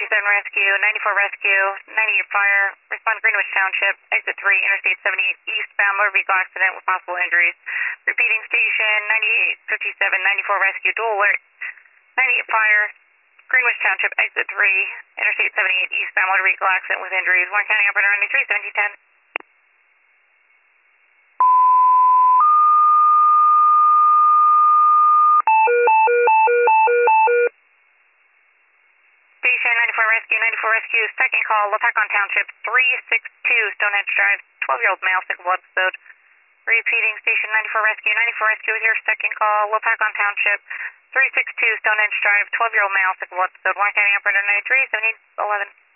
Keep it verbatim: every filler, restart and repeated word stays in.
seven Rescue, ninety-four Rescue, ninety-eight Fire, respond to Greenwich Township, exit three, Interstate seventy-eight eastbound, motor vehicle accident with possible injuries. Repeating station, ninety-eight fifty-seven, ninety-four Rescue, dual alert, ninety-eight Fire, Greenwich Township, exit three, Interstate seventy-eight eastbound, motor vehicle accident with injuries. Warren County Operator ninety-three, seventeen ten. Station ninety-four Rescue, ninety-four Rescue, second call, Lopakon Township, three six two Stonehenge Drive, twelve-year-old male, sickle episode. Repeating station ninety-four Rescue, ninety-four Rescue with your second call, Lopakon Township, three six two Stonehenge Drive, twelve-year-old male, sickle episode. Warren County Operator ninety-three, seventeen eleven.